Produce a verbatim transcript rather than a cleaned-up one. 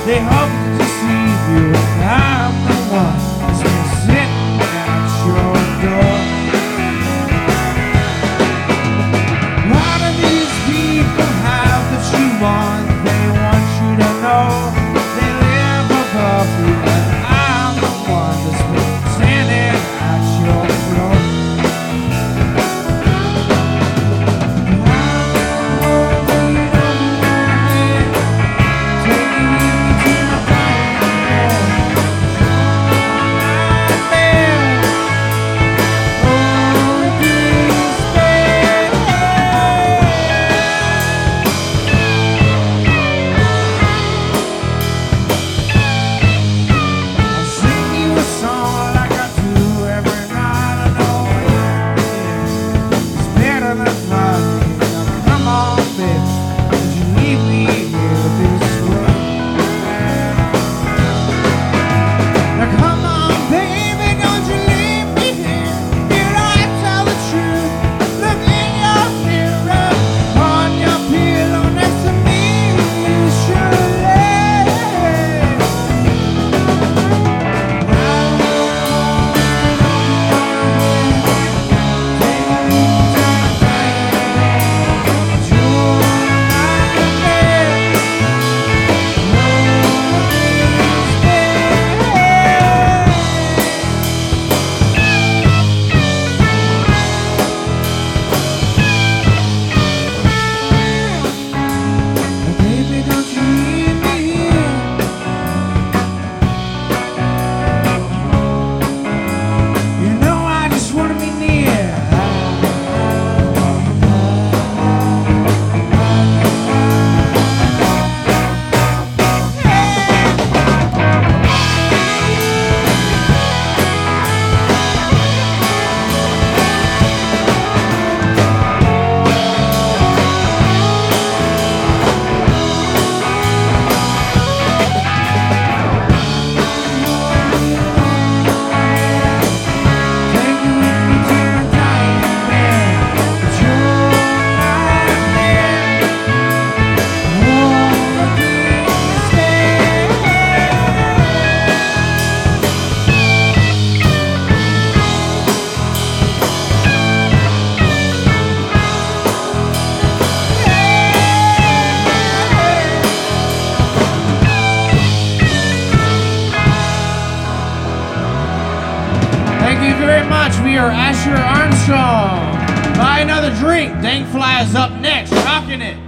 They hope to deceive you. I'm the one that's been sitting at your door. A lot of these people have that you want. They want you to know they live above you, but I'm the one that's been standing at your floor. Thank you very much. We are Asher Armstrong. Buy another drink. Dankfly is up next. Rocking it.